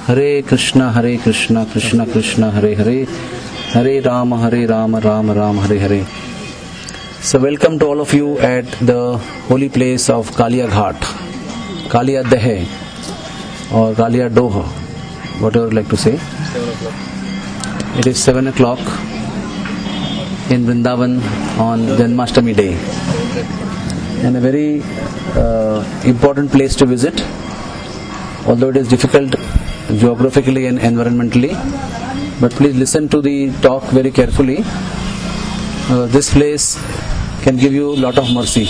Hare Krishna, Krishna Krishna, Hare Hare, Hare Rama, Rama Rama, Hare Hare. So welcome to all of you at the holy place of Kalia Ghat, Kalia Dehe or Kalia Doha, whatever you like to say. 7 o'clock. It is 7 o'clock in Vrindavan on Janmashtami day, and a very important place to visit, although it is difficult geographically and environmentally. But please listen to the talk very carefully. This place can give you a lot of mercy.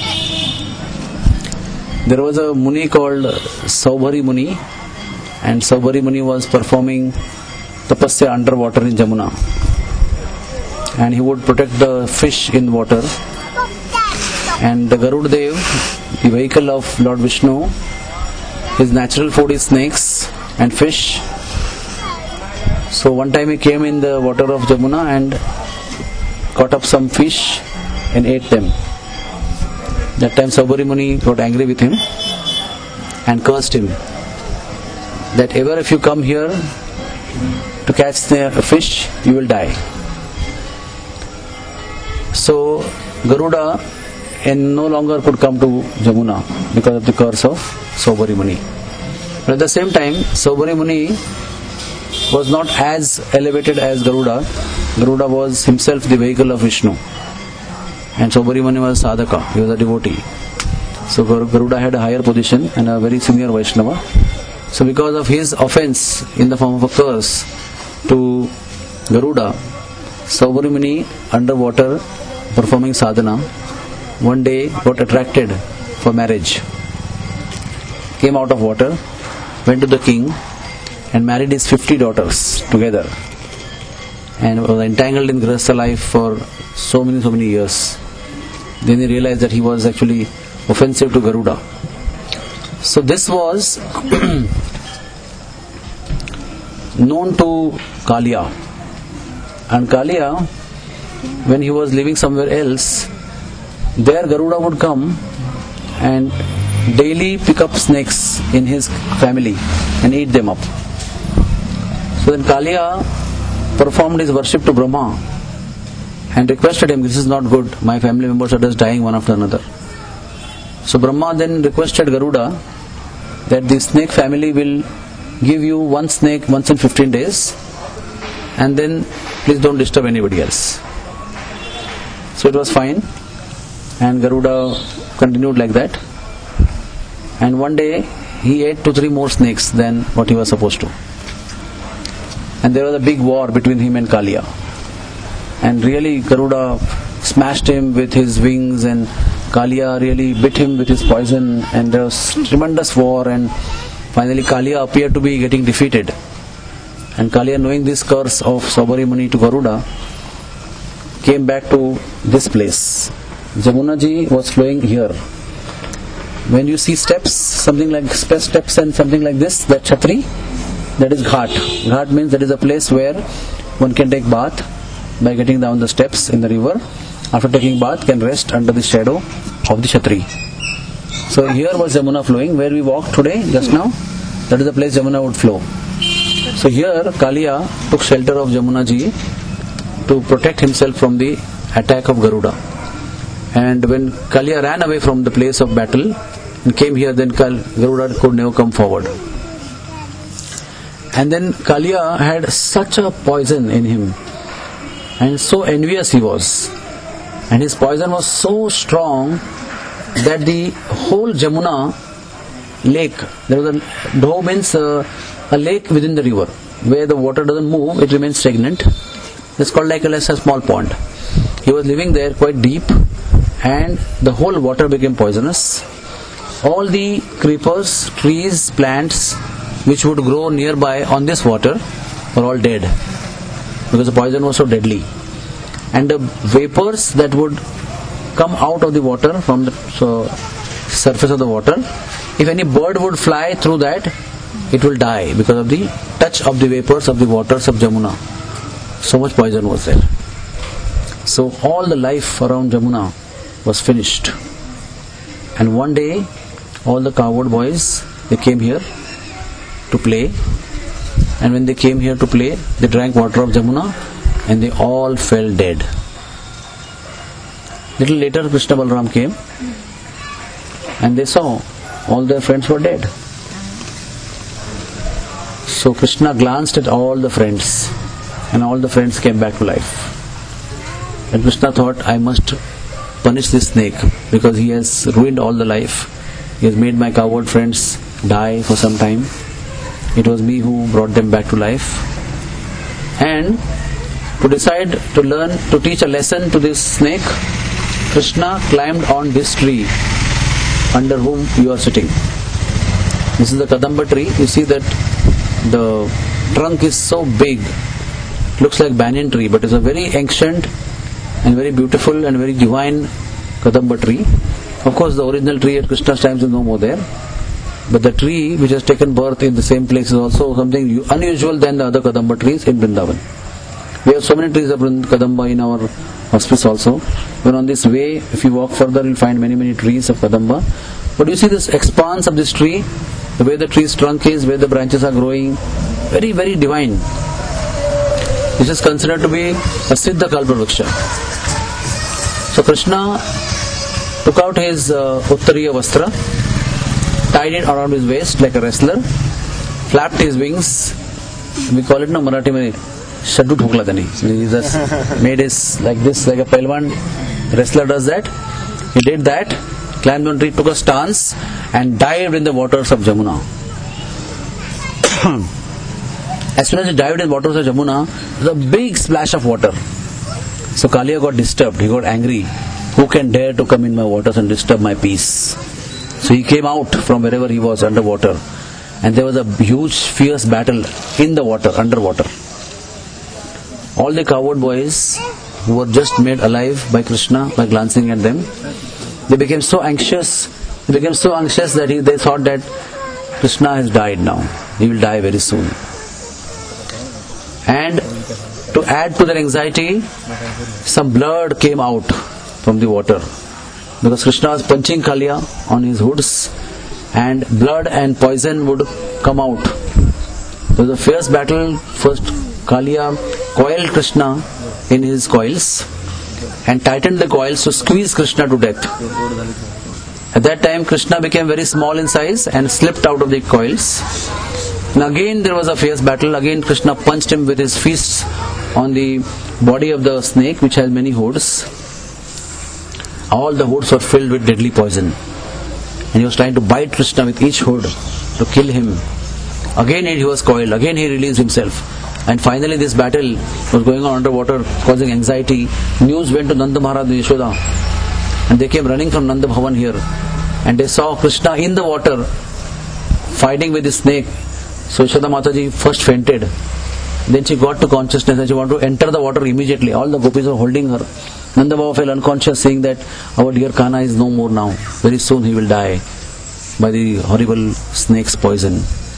There was a Muni called Saubhari Muni, and Saubhari Muni was performing tapasya underwater in Jamuna, and he would protect the fish in water. And the Garuda Dev, the vehicle of Lord Vishnu, his natural food is snakes and fish. So one time he came in the water of Jamuna and caught up some fish and ate them. That time Saubhari Muni got angry with him and cursed him that ever if you come here to catch the fish, you will die. So Garuda no longer could come to Jamuna because of the curse of Saubhari Muni. But at the same time, Saubhari Muni was not as elevated as Garuda. Garuda was himself the vehicle of Vishnu, and Saubhari Muni was sadhaka, he was a devotee. So Garuda had a higher position and a very senior Vaishnava. So because of his offense in the form of a curse to Garuda, Saubhari Muni underwater performing sadhana one day got attracted for marriage, came out of water, went to the king and married his 50 daughters together, and was entangled in Grihastha life for so many years. Then he realized that he was actually offensive to Garuda. So this was known to Kalia, and Kalia, when he was living somewhere else, there Garuda would come and daily pick up snakes in his family and eat them up. So then Kalia performed his worship to Brahma and requested him, this is not good, my family members are just dying one after another. So Brahma then requested Garuda that the snake family will give you one snake once in 15 days, and then please don't disturb anybody else. So it was fine, and Garuda continued like that. And one day he ate 2-3 more snakes than what he was supposed to. And there was a big war between him and Kalia. And really Garuda smashed him with his wings, and Kalia really bit him with his poison, and there was tremendous war, and finally Kalia appeared to be getting defeated. And Kalia, knowing this curse of Saubhari Muni to Garuda, came back to this place. Jamuna ji was flowing here. When you see steps, something like steps and something like this, that Chhatri, that is Ghat. Ghat means that is a place where one can take bath by getting down the steps in the river. After taking bath, can rest under the shadow of the Chhatri. So here was Jamuna flowing, where we walked today, just now. That is the place Jamuna would flow. So here Kalia took shelter of Jamuna ji to protect himself from the attack of Garuda. And when Kalia ran away from the place of battle and came here, then Garuda could never come forward. And then Kalia had such a poison in him, and so envious he was, and his poison was so strong that the whole Jamuna lake, there was a Dho means a lake within the river, where the water doesn't move, it remains stagnant. It's called like a small pond. He was living there quite deep, and the whole water became poisonous. All the creepers, trees, plants which would grow nearby on this water were all dead, because the poison was so deadly. And the vapors that would come out of the water from the surface of the water, if any bird would fly through that, it will die because of the touch of the vapors of the waters of Jamuna. So much poison was there. So all the life around Jamuna was finished. And one day all the cowherd boys, they came here to play, and when they came here to play, they drank water of Jamuna and they all fell dead. Little later Krishna Balaram came and they saw all their friends were dead. So Krishna glanced at all the friends and all the friends came back to life. And Krishna thought, I must punish this snake because he has ruined all the life. He has made my coward friends die for some time. It was me who brought them back to life. And to decide to teach a lesson to this snake, Krishna climbed on this tree under whom you are sitting. This is the Kadamba tree. You see that the trunk is so big, it looks like banyan tree, but it's a very ancient and very beautiful and very divine Kadamba tree. Of course, the original tree at Krishna's times is no more there, but the tree which has taken birth in the same place is also something unusual than the other Kadamba trees in Vrindavan. We have so many trees of Kadamba in our hospice also. When on this way, if you walk further, you'll find many trees of Kadamba. But you see this expanse of this tree, the way the tree's trunk is, where the branches are growing, very, very divine. This is considered to be a Siddha Kalpavriksha. So Krishna took out his Uttariya Vastra, tied it around his waist like a wrestler, flapped his wings. We call it in Marathi mein Shaddu Thokla Dani. He just made his like this, like a Pelwan wrestler does that. He did that, climbed on tree, took a stance and dived in the waters of Jamuna. As soon as he dived in the waters of Jamuna, there was a big splash of water. So Kaliya got disturbed, he got angry. Who can dare to come in my waters and disturb my peace? So he came out from wherever he was underwater, and there was a huge fierce battle in the water, underwater. All the coward boys who were just made alive by Krishna by glancing at them, they became so anxious that they thought that Krishna has died now. He will die very soon. And to add to their anxiety, some blood came out from the water because Krishna was punching Kaliya on his hoods and blood and poison would come out. There was a fierce battle. First Kaliya coiled Krishna in his coils and tightened the coils to squeeze Krishna to death. At that time Krishna became very small in size and slipped out of the coils. And again there was a fierce battle. Again Krishna punched him with his fists on the body of the snake, which has many hoods. All the hoods were filled with deadly poison, and he was trying to bite Krishna with each hood to kill him. Again he was coiled. Again he released himself, and finally this battle was going on underwater, causing anxiety. News went to Nanda Maharaj and Yashoda, and they came running from Nanda Bhavan here, and they saw Krishna in the water fighting with the snake. So Yashoda Mataji first fainted. Then she got to consciousness and she wanted to enter the water immediately. All the gopis were holding her. Nanda Baba fell unconscious, saying that our dear Kana is no more now. Very soon he will die by the horrible snake's poison.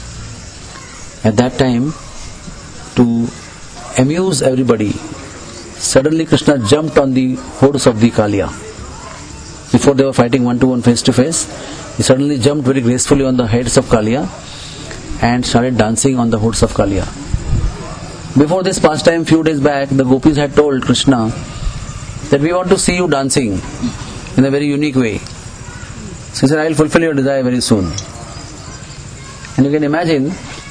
At that time, to amuse everybody, suddenly Krishna jumped on the hoods of the Kaliya. Before they were fighting one-to-one, face-to-face, he suddenly jumped very gracefully on the heads of Kaliya and started dancing on the hoods of Kaliya. Before this pastime, few days back, the gopis had told Krishna that we want to see you dancing in a very unique way. So he said, I will fulfill your desire very soon. And you can imagine,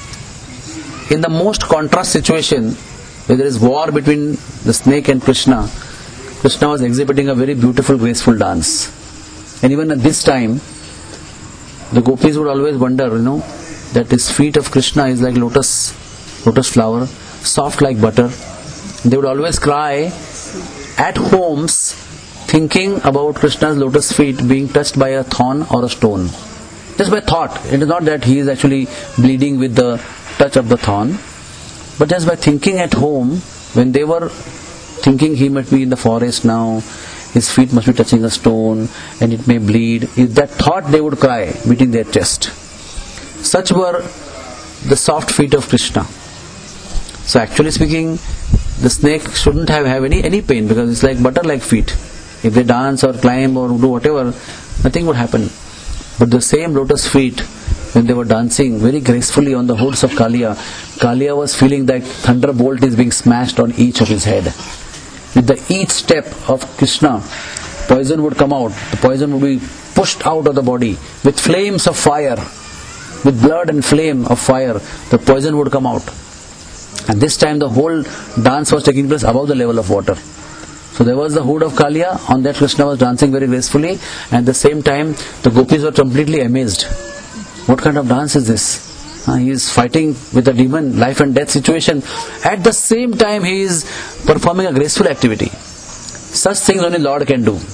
in the most contrast situation, where there is war between the snake and Krishna, Krishna was exhibiting a very beautiful, graceful dance. And even at this time, the gopis would always wonder, that his feet of Krishna is like lotus flower, soft like butter. They would always cry at homes, thinking about Krishna's lotus feet being touched by a thorn or a stone. Just by thought. It is not that he is actually bleeding with the touch of the thorn, but just by thinking at home, when they were thinking he might be in the forest now, his feet must be touching a stone and it may bleed. If that thought, they would cry, beating their chest. Such were the soft feet of Krishna. So actually speaking, the snake shouldn't have any pain, because it's like butter-like feet. If they dance or climb or do whatever, nothing would happen. But the same lotus feet, when they were dancing very gracefully on the hoods of Kaliya, Kaliya was feeling that thunderbolt is being smashed on each of his head. With each step of Krishna, poison would come out. The poison would be pushed out of the body with flames of fire. With blood and flame of fire, the poison would come out. And this time the whole dance was taking place above the level of water. So there was the hood of Kaliya, on that Krishna was dancing very gracefully, and at the same time the gopis were completely amazed. What kind of dance is this? He is fighting with a demon, life and death situation. At the same time he is performing a graceful activity. Such things only Lord can do.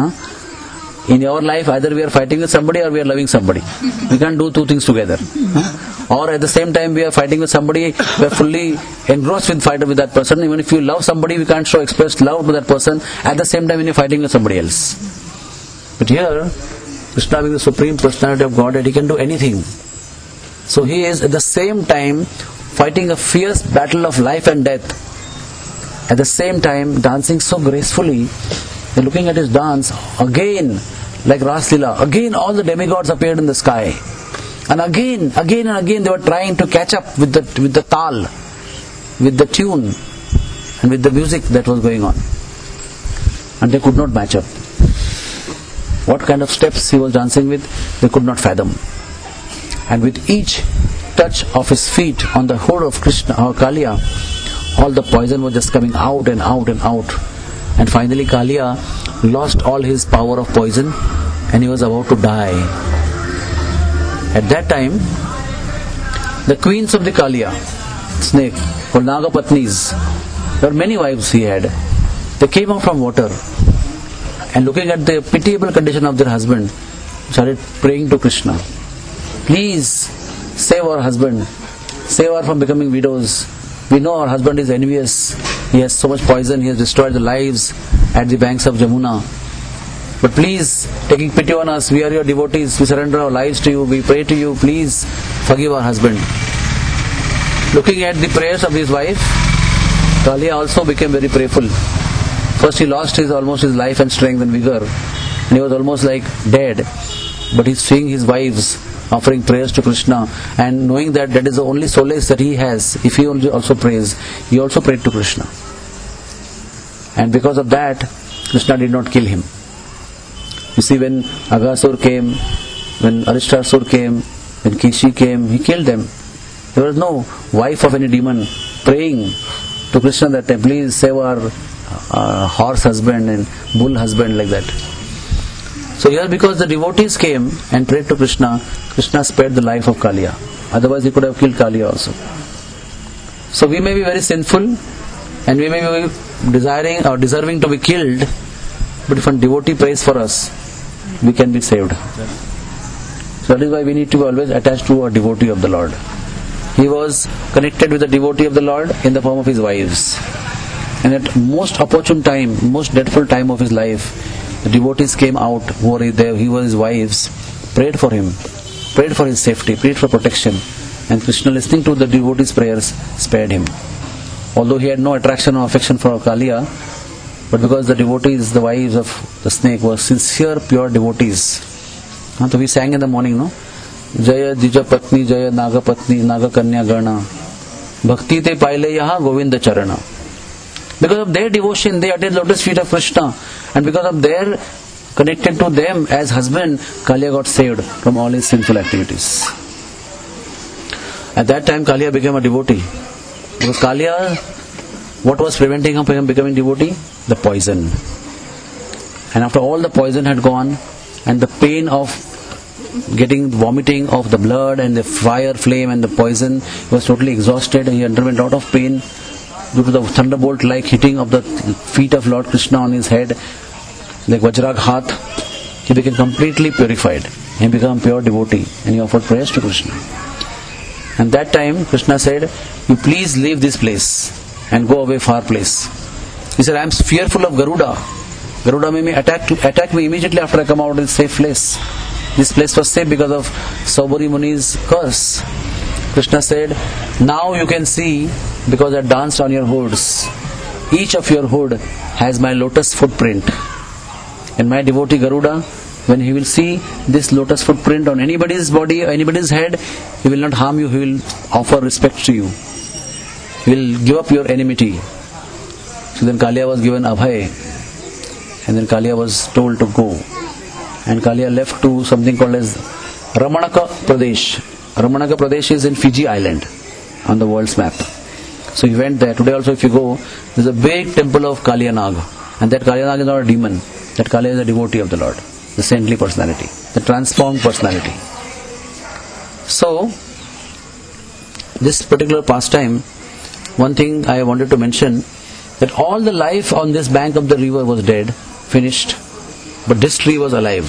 In our life, either we are fighting with somebody or we are loving somebody. We can't do two things together. Or at the same time we are fighting with somebody, we are fully engrossed with fighting with that person. Even if you love somebody, we can't show expressed love to that person at the same time when you are fighting with somebody else. But here, Krishna being the Supreme Personality of Godhead, He can do anything. So He is at the same time fighting a fierce battle of life and death. At the same time dancing so gracefully. They're looking at His dance again, like Ras Leela. Again all the demigods appeared in the sky. And again and again they were trying to catch up with the tal, with the tune and with the music that was going on. And they could not match up. What kind of steps He was dancing with, they could not fathom. And with each touch of His feet on the hood of Krishna or Kaliya, all the poison was just coming out and out and out. And finally Kaliya lost all his power of poison and he was about to die. At that time, the queens of the Kaliya, snake, called Nagapatnis, there were many wives he had. They came out from water and looking at the pitiable condition of their husband, started praying to Krishna. Please save our husband, save her from becoming widows. We know our husband is envious. He has so much poison, he has destroyed the lives at the banks of Jamuna. But please, taking pity on us, we are your devotees, we surrender our lives to you, we pray to you, please forgive our husband. Looking at the prayers of his wife, Kaliya also became very prayerful. First he lost almost his life and strength and vigor, and he was almost like dead. But he's seeing his wives offering prayers to Krishna and knowing that that is the only solace that he has. If he also prays, he also prayed to Krishna. And because of that, Krishna did not kill him. You see, when Aghasur came, when Arishtasur came, when Kishi came, he killed them. There was no wife of any demon praying to Krishna that time, please save our horse husband and bull husband, like that. So here, because the devotees came and prayed to Krishna, Krishna spared the life of Kaliya. Otherwise he could have killed Kaliya also. So we may be very sinful and we may be desiring or deserving to be killed, but if a devotee prays for us, we can be saved. So that is why we need to be always attached to a devotee of the Lord. He was connected with the devotee of the Lord in the form of his wives. And at most opportune time, most dreadful time of his life, the devotees came out who were there, he was his wives, prayed for him, prayed for his safety, prayed for protection. And Krishna, listening to the devotees' prayers, spared him. Although he had no attraction or affection for Kaliya, but because the devotees, the wives of the snake, were sincere, pure devotees. So we sang in the morning, no? Jaya Dija Patni, Jaya Naga Patni, Naga Kanya Gana, Bhakti te paile yaha Govinda Charana. Because of their devotion, they attained lotus feet of Krishna. And because of their connected to them as husband, Kaliya got saved from all his sinful activities. At that time, Kaliya became a devotee. Because Kaliya, what was preventing him from becoming devotee? The poison. And after all the poison had gone, and the pain of vomiting of the blood and the fire, flame and the poison, he was totally exhausted. He underwent a lot of pain due to the thunderbolt-like hitting of the feet of Lord Krishna on his head, like Vajraghat. He became completely purified. He became a pure devotee and he offered prayers to Krishna. And that time Krishna said, you please leave this place and go away far place. He said, I am fearful of Garuda. Garuda may attack me immediately after I come out of this safe place. This place was safe because of Saubhari Muni's curse. Krishna said, now you can see, because I danced on your hoods. Each of your hood has my lotus footprint. And my devotee Garuda, when he will see this lotus footprint on anybody's body, anybody's head, he will not harm you, he will offer respect to you. he will give up your enmity. So then Kaliya was given Abhay, and then Kaliya was told to go. And Kaliya left to something called as Ramanaka Pradesh. Ramanaka Pradesh is in Fiji Island on the world's map. So he went there. Today also if you go, there's a big temple of Kaliya Nag. And that Kaliya Nag is not a demon. That Kaliya is a devotee of the Lord. The saintly personality. The transformed personality. So, this particular pastime, one thing I wanted to mention, that all the life on this bank of the river was dead, finished, but this tree was alive.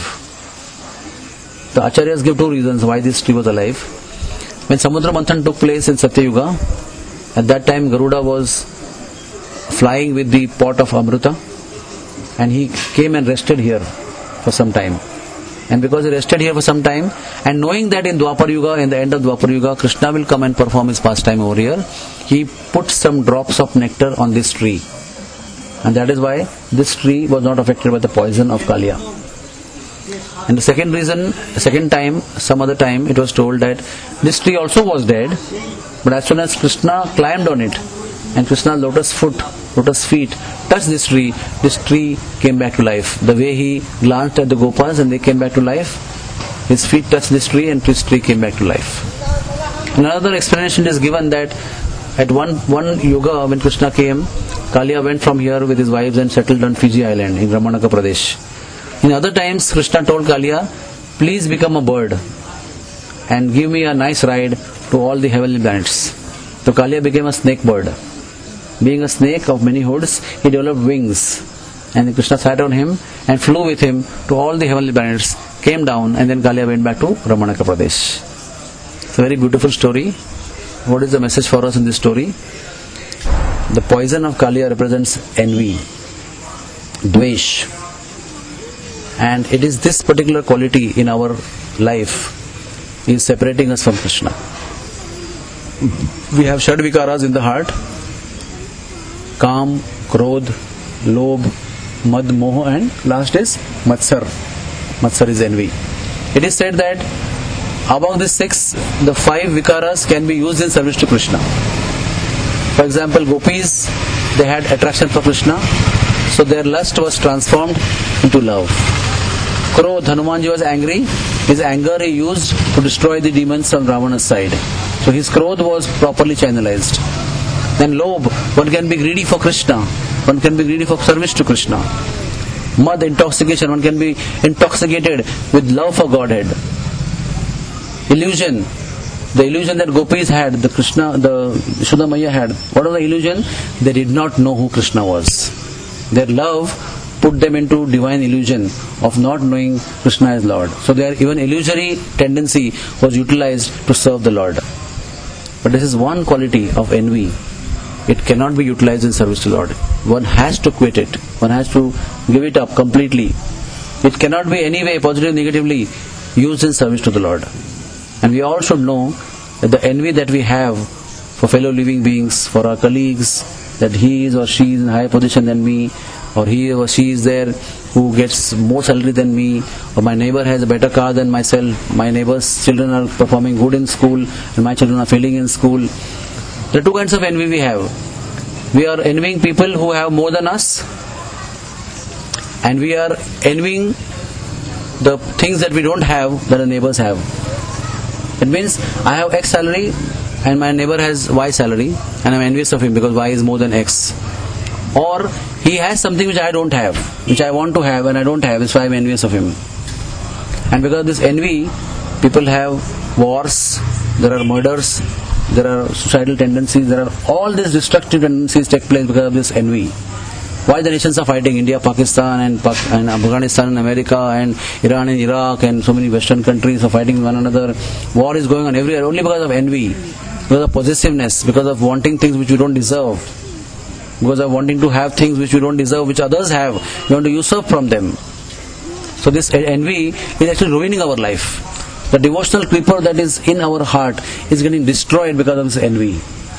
The Acharyas give two reasons why this tree was alive. When Samudra Manthan took place in Satyayuga, at that time Garuda was flying with the pot of Amrita, and he came and rested here for some time. And because he rested here for some time, and knowing that in Dwapar Yuga, in the end of Dwapar Yuga, Krishna will come and perform his pastime over here, he put some drops of nectar on this tree. And that is why this tree was not affected by the poison of Kaliya. And the second reason, second time, some other time, it was told that this tree also was dead, but as soon as Krishna climbed on it, and Krishna's lotus feet touched this tree came back to life. The way he glanced at the Gopas and they came back to life, his feet touched this tree and this tree came back to life. Another explanation is given that at one yuga when Krishna came, Kaliya went from here with his wives and settled on Fiji Island in Ramanaka Pradesh. In other times, Krishna told Kaliya, please become a bird and give me a nice ride to all the heavenly planets. So Kaliya became a snake bird. Being a snake of many hoods, he developed wings. And Krishna sat on him and flew with him to all the heavenly planets, came down, and then Kaliya went back to Ramanaka Pradesh. It's a very beautiful story. What is the message for us in this story? The poison of Kaliya represents envy, dvesh. And it is this particular quality in our life is separating us from Krishna. We have Shad Vikaras in the heart: Kam, Krodh, Lobh, Mad, Moh, and last is Matsar. Matsar is envy. It is said that among these six, the five Vikaras can be used in service to Krishna. For example, Gopis, they had attraction for Krishna, so their lust was transformed into love. Krodh, Hanumanji was angry. His anger he used to destroy the demons on Ravana's side. So his Krodh was properly channelized. Then Lobh, one can be greedy for Krishna, one can be greedy for service to Krishna. Mad, intoxication, one can be intoxicated with love for Godhead. Illusion, the illusion that Gopis had, the Yashoda Maiya had. What was the illusion? They did not know who Krishna was. Their love put them into divine illusion of not knowing Krishna as Lord. So their even illusory tendency was utilized to serve the Lord. But this is one quality of envy. It cannot be utilized in service to the Lord. One has to quit it. One has to give it up completely. It cannot be any way, positive, negatively, used in service to the Lord. And we all should know that the envy that we have for fellow living beings, for our colleagues, that he is or she is in higher position than me, or he or she is there who gets more salary than me, or my neighbor has a better car than myself, my neighbor's children are performing good in school, and my children are failing in school. There are two kinds of envy we have. We are envying people who have more than us, and we are envying the things that we don't have that our neighbors have. It means I have X salary and my neighbor has Y salary and I'm envious of him because Y is more than X. Or he has something which I don't have, which I want to have and I don't have, that's why I'm envious of him. And because of this envy, people have wars, there are murders, there are suicidal tendencies, there are all these destructive tendencies take place because of this envy. Why the nations are fighting? India, Pakistan and Afghanistan and America and Iran and Iraq and so many Western countries are fighting with one another. War is going on everywhere only because of envy, because of possessiveness, because of wanting things which you don't deserve, because of wanting to have things which you don't deserve, which others have. You want to usurp from them. So this envy is actually ruining our life. The devotional creeper that is in our heart is getting destroyed because of this envy.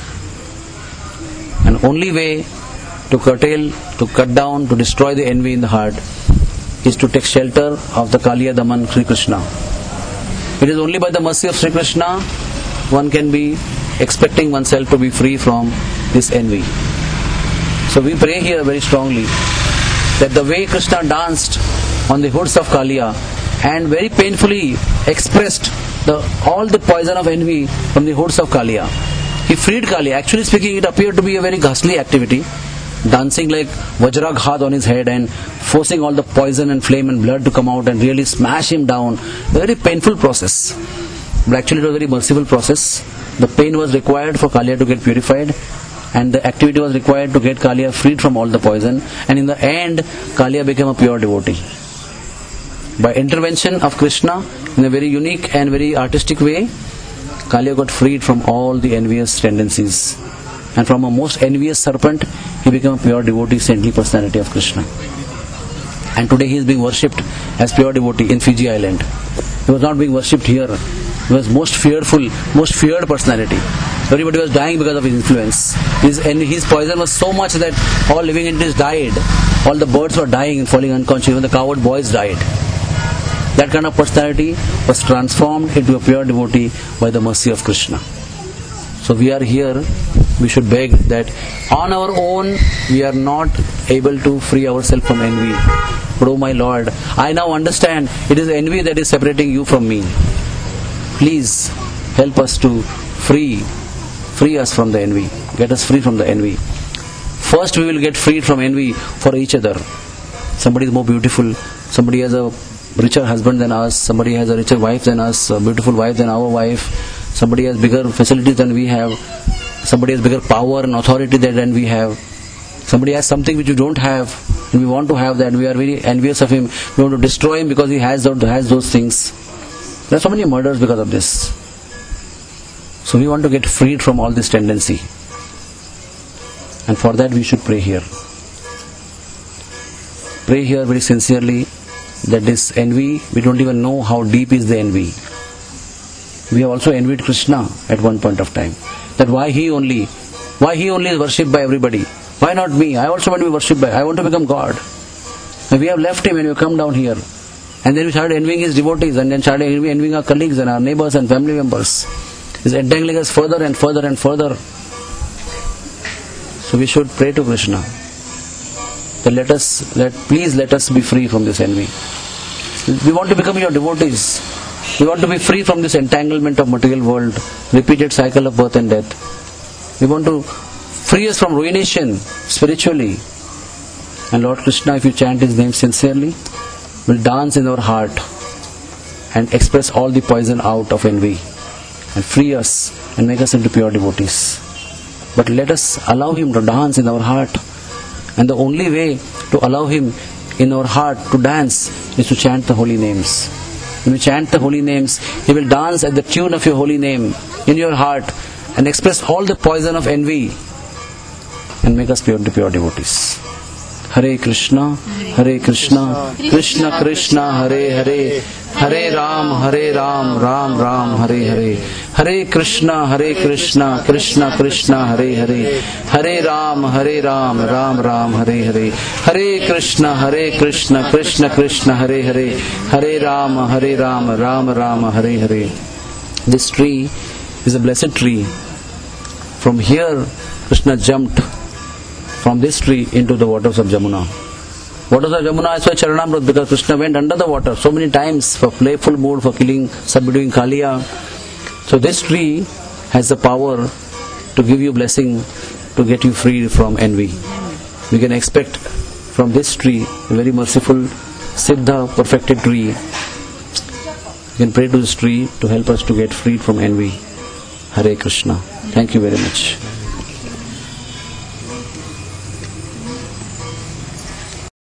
And only way to curtail, to cut down, to destroy the envy in the heart is to take shelter of the Kaliya Daman Sri Krishna. It is only by the mercy of Sri Krishna one can be expecting oneself to be free from this envy. So we pray here very strongly that the way Krishna danced on the hoods of Kaliya and very painfully expressed all the poison of envy from the hoods of Kaliya. He freed Kaliya. Actually speaking, it appeared to be a very ghastly activity, dancing like Vajraghat on his head and forcing all the poison and flame and blood to come out and really smash him down. A very painful process. But actually it was a very merciful process. The pain was required for Kaliya to get purified, and the activity was required to get Kaliya freed from all the poison, and in the end Kaliya became a pure devotee. By intervention of Krishna in a very unique and very artistic way, Kaliya got freed from all the envious tendencies, and from a most envious serpent he became a pure devotee, saintly personality of Krishna. And today he is being worshipped as pure devotee in Fiji Island. He was not being worshipped here. He was most feared personality. Everybody was dying because of his influence. His poison was so much that all living entities died. All the birds were dying and falling unconscious. Even the coward boys died. That kind of personality was transformed into a pure devotee by the mercy of Krishna. So we are here, we should beg that on our own we are not able to free ourselves from envy. But oh my Lord, I now understand it is envy that is separating you from me. Please help us to free us from the envy. Get us free from the envy. First we will get freed from envy for each other. Somebody is more beautiful, somebody has a richer husband than us, somebody has a richer wife than us, a beautiful wife than our wife, somebody has bigger facilities than we have, somebody has bigger power and authority than we have, somebody has something which we don't have and we want to have that, and we are very envious of him. We want to destroy him because he has those things. There are so many murders because of this. So we want to get freed from all this tendency, and for that we should pray here. Pray here very sincerely that this envy, we don't even know how deep is the envy. We have also envied Krishna at one point of time. That why he only is worshipped by everybody. Why not me? I also want to be worshipped by, I want to become God. And we have left him and we have come down here. And then we started envying his devotees, and then started envying our colleagues and our neighbors and family members. It's entangling us further and further and further. So we should pray to Krishna that please let us be free from this envy. We want to become your devotees. We want to be free from this entanglement of material world, repeated cycle of birth and death. We want to free us from ruination spiritually. And Lord Krishna, if you chant his name sincerely, will dance in our heart and express all the poison out of envy and free us and make us into pure devotees. But let us allow him to dance in our heart. And the only way to allow him in our heart to dance is to chant the holy names. When we chant the holy names, he will dance at the tune of your holy name in your heart and express all the poison of envy and make us pure devotees. Hare Krishna, Krishna Krishna, Hare Hare, Hare Ram, Ram Ram, Hare Hare. Hare Krishna, Krishna Krishna, Hare Hare, Hare Ram, Ram Ram, Hare Hare. Hare Krishna, Krishna Krishna, Hare Hare, Hare Ram, Ram Ram, Hare Hare. This tree is a blessed tree. From here, Krishna jumped from this tree into the waters of Jamuna. Waters of Jamuna is why Charanamrut, because Krishna went under the water so many times for playful mood, for subduing Kaliya. So this tree has the power to give you blessing, to get you free from envy. We can expect from this tree, a very merciful, Siddha, perfected tree. We can pray to this tree to help us to get freed from envy. Hare Krishna. Thank you very much.